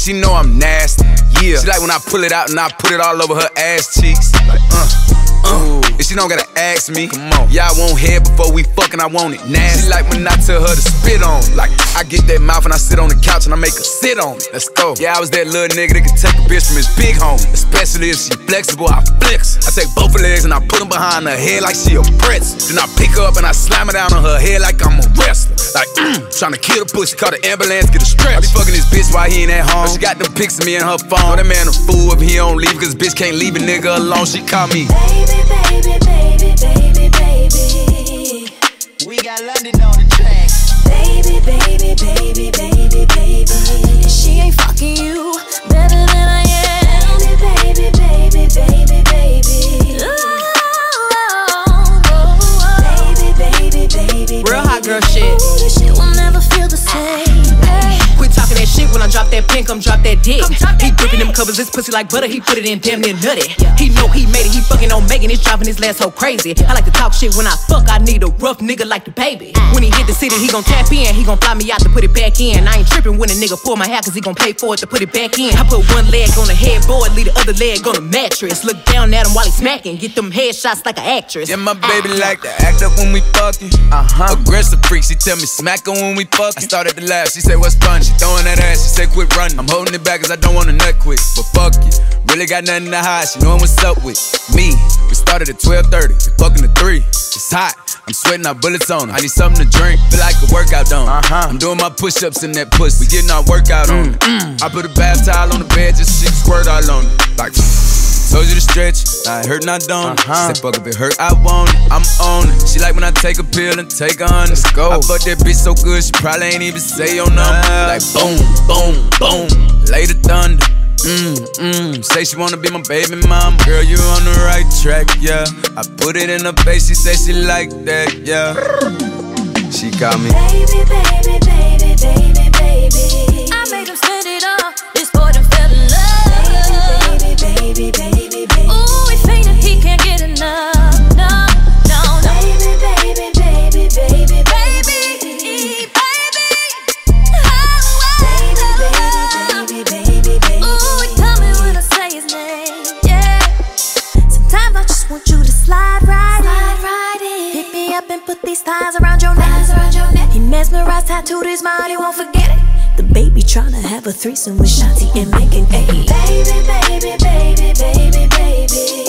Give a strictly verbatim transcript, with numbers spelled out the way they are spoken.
she know I'm nasty. Yeah, she like when I pull it out and I put it all over her ass cheeks. Like, uh, uh. And she don't gotta ask me. Come on, yeah, I want head before we fucking, I want it nasty. She like when I tell her to spit on it. Like, I get that mouth and I sit on the couch and I make her sit on it. Let's go. Yeah, I was that little nigga that could take a bitch from his big homie. Especially if she flexible, I flex. I take both her legs and I put them behind her head like she a pretzel. Then I pick her up and I slam her down on her head like I'm a wrestler. Like, mm, tryna kill the pussy, call the ambulance, get a stretch. I be fucking this bitch while he ain't at home. But she got them pics of me in her phone. That man a fool if he don't leave, cause bitch can't leave a nigga alone. She call me baby, baby, baby, baby, baby. We got London on the track. Baby, baby, baby, baby, baby. And she ain't fucking you better than I am. Baby, baby, baby, baby, baby. Ooh, oh, oh, oh. Baby, baby, baby, real hot girl shit. It will never feel the same. Quit talking that shit when I drop that pin, come drop that dick. He gripping them covers, his pussy like butter, he put it in damn near nutty. He know he made it, he fucking on Megan, it's driving his last hoe crazy. I like to talk shit when I fuck, I need a rough nigga like the baby. When he hit the city, he gon' tap in, he gon' fly me out to put it back in. I ain't tripping when a nigga pull my hair, cause he gon' pay for it to put it back in. I put one leg on the headboard, leave the other leg on the mattress. Look down at him while he smacking, get them headshots like an actress. Yeah, my baby like to act up when we fucking. Uh-huh. Aggressive freak, she tell me smack her when we fucking. I started to laugh, she said what's fun, she throwing that ass, she said quit running. I'm holding it back cause I don't wanna nut quick, but fuck it, really got nothing to hide, she knowin' what's up with me. We started at twelve thirty, fucking at three. It's hot, I'm sweating out bullets on her. I need something to drink, feel like a workout done. Uh-huh. I'm doing my push-ups in that pussy, we getting our workout on it. Mm. I put a bath towel on the bed just so she can squirt all on it. Like, told you to stretch, I hurt not don't. Uh-huh. Said fuck if it hurt, I want it, I'm on it. She like when I take a pill and take a hundred. Let's go. I fuck that bitch so good, she probably ain't even say your number. Uh, like boom, boom, boom, lay the thunder. Mm, mm, say she wanna be my baby mama. Girl, you on the right track, yeah. I put it in her face, she say she like that, yeah. She call me baby, baby, baby, baby, baby. I made him spend it all, this boy done fell in love. Baby, baby, baby, baby, baby. Ooh, he fainted, he can't get enough. No, no, no. Baby, baby, baby, baby, baby, baby. Want you to slide right, slide right in. Pick me up and put these thighs around your neck. Around your neck. He mesmerized, tattooed his mind, he won't forget it. The baby tryna have a threesome with Shanti and Megan. Ay. Baby, baby, baby, baby, baby.